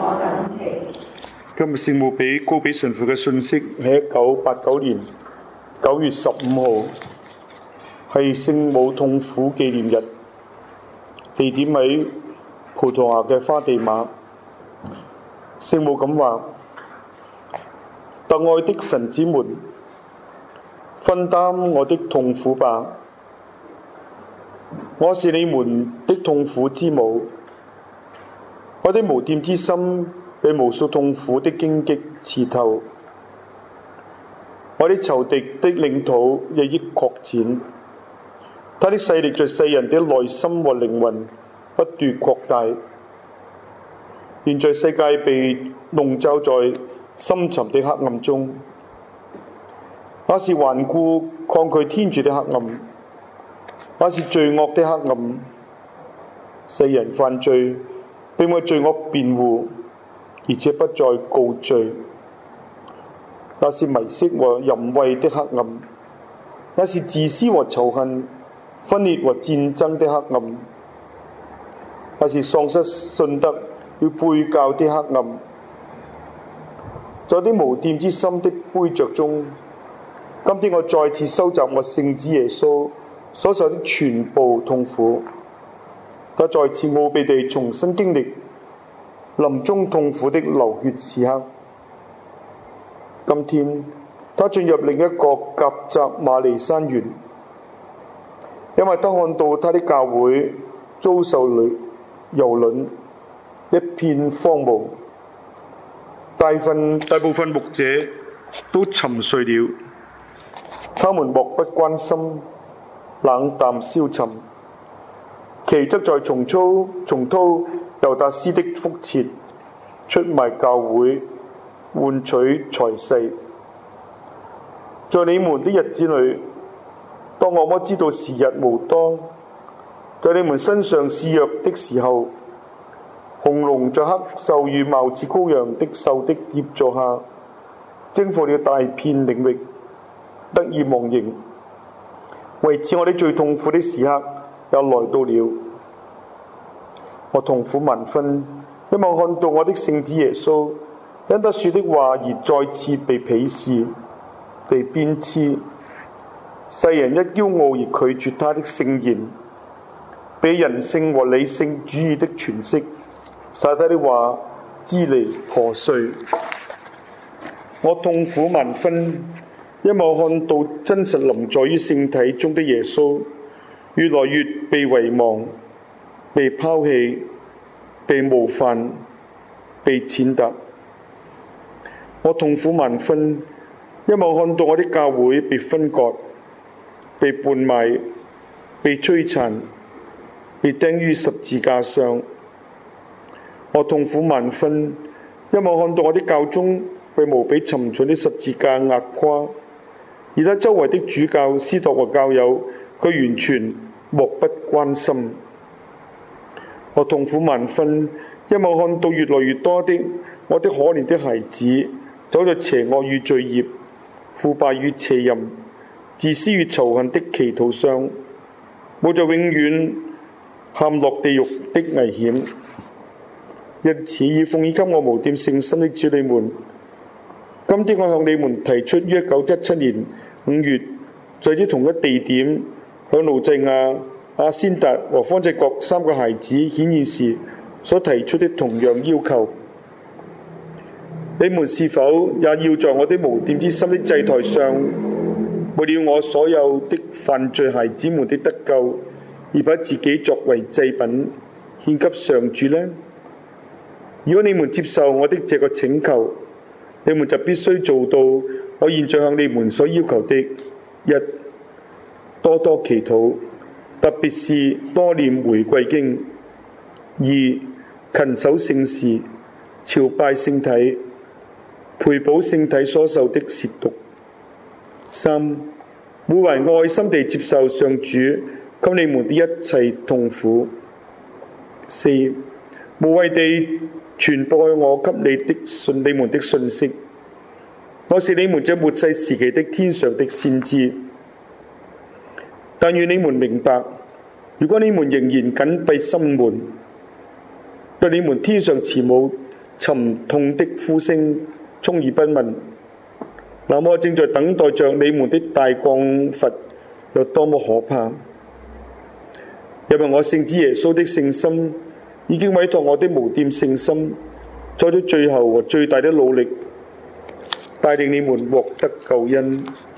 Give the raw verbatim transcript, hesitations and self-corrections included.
我等期。 今日聖母俾高比神父嘅信息係一九八九年九月十五號，係聖母痛苦紀念日，地點喺葡萄牙嘅花地瑪。聖母咁話：特愛的神子們，分擔我的痛苦吧，我是你們的痛苦之母。我的無玷之心被無數痛苦的荊棘刺透，我的仇敵的領土日益擴展，他的勢力在世人的內心和靈魂不斷擴大。現在世界被籠罩在深沉的黑暗中，那是頑固抗拒天主的黑暗，那是罪惡的黑暗。世人犯罪並為罪惡辯護，而且不再告罪。那是迷色和淫穢的黑暗，那是自私和仇恨、分裂和戰爭的黑暗，那是喪失信德與背教的黑暗。在啲無玷之心的杯爵中，今天我再次收集我聖子耶穌所受的全部痛苦，他再次奧秘地重新經歷臨終痛苦的流血時刻。今天他進入另一個夾雜馬尼山園，因為他看到他的教會遭受遊輪，一片荒蕪，大份大部分牧者都沉睡了，他們漠不關心，冷淡消沉。其則在重操重蹈猶達斯的覆轍，出賣教會，換取財勢。在你們的日子裏，當惡魔知道時日無多，在你們身上肆虐的時候，紅龍在黑獸與貌似羔羊的獸的協助下，征服了大片領域，得以忘形。為此，我哋最痛苦的時刻又來到了。我痛苦萬分，因為看到我的聖子耶穌因他說的話而再次被鄙視、被鞭笞。世人一驕傲而拒絕他的聖言，被人性和理性主義的詮釋，使他的話支離破碎。我痛苦萬分，因為我看到真實臨在於聖體中的耶穌越來越被遺忘、被拋棄、被冒犯、被踐踏。我痛苦萬分，因為我看到我的教會被分割、被變賣、被摧殘、被釘於十字架上。我痛苦萬分，因為我看到我的教宗被無比沉重的十字架壓垮，而他周圍的主教、司鐸和教友佢完全漠不關心。我痛苦萬分，因為我看到越來越多的我的可憐的孩子走在邪惡與罪孽、腐敗與邪淫、自私與仇恨的歧途上，冒着永遠陷落地獄的危險。因此，以奉獻給我無玷聖心的子女們，今天我向你們提出於一九一七年五月，在這同一地點向盧濟亞、阿仙達和方濟各三個孩子顯現時所提出的同樣要求。你們是否也要在我的無玷之心的祭台上，為了我所有的犯罪孩子們的得救，而把自己作為祭品獻給上主呢？如果你們接受我的這個請求，你們就必須做到我現在向你們所要求的：一、多多祈禱，特別是多念玫瑰經；二、勤守聖事，朝拜聖體，賠補聖體所受的褻瀆；三、每懷愛心地接受上主給你們的一切痛苦；四、無畏地傳播我給你的信你們的信息。我是你們這末世時期的天上的先知。但願你們明白，如果你們仍然緊閉心門，對你們天上慈母沉痛的呼聲充耳不聞。那麼正在等待着你們的大降罰有多麼可怕！因為我聖子耶穌的聖心已經委託我的無玷聖心，作咗最後和最大的努力，帶領你們獲得救恩。